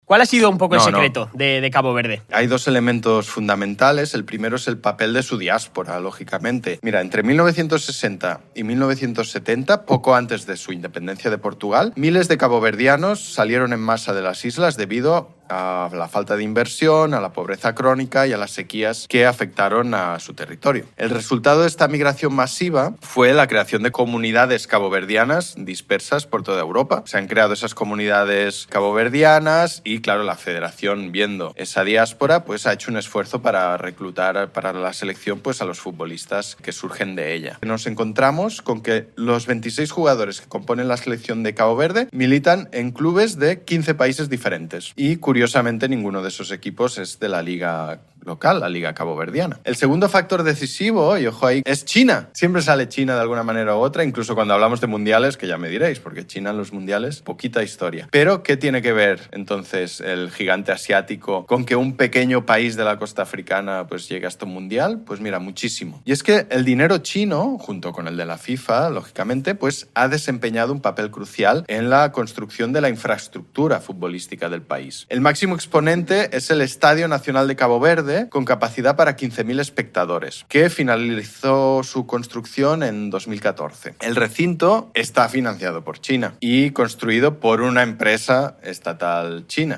¿Cuál ha sido un poco el No, secreto de Cabo Verde? Hay dos elementos fundamentales. El primero es el papel de su diáspora, lógicamente. Mira, entre 1960 y 1970, poco antes de su independencia de Portugal, miles de caboverdianos salieron en masa de las islas debido a la falta de inversión, a la pobreza crónica y a las sequías que afectaron a su territorio. El resultado de esta migración masiva fue la creación de comunidades caboverdianas dispersas por toda Europa. Se han creado esas comunidades caboverdianas y, claro, la federación, viendo esa diáspora, pues ha hecho un esfuerzo para reclutar para la selección pues a los futbolistas que surgen de ella. Nos encontramos con que los 26 jugadores que componen la selección de Cabo Verde militan en clubes de 15 países diferentes y, curiosamente, ninguno de esos equipos es de la liga local, la liga caboverdiana. El segundo factor decisivo, y ojo ahí, es China. Siempre sale China de alguna manera u otra, incluso cuando hablamos de mundiales, que ya me diréis, porque China en los mundiales, poquita historia. Pero, ¿qué tiene que ver entonces el gigante asiático con que un pequeño país de la costa africana pues llegue hasta un mundial? Pues mira, muchísimo. Y es que el dinero chino, junto con el de la FIFA, lógicamente, pues ha desempeñado un papel crucial en la construcción de la infraestructura futbolística del país. El máximo exponente es el Estadio Nacional de Cabo Verde, con capacidad para 15.000 espectadores, que finalizó su construcción en 2014. El recinto está financiado por China y construido por una empresa estatal china.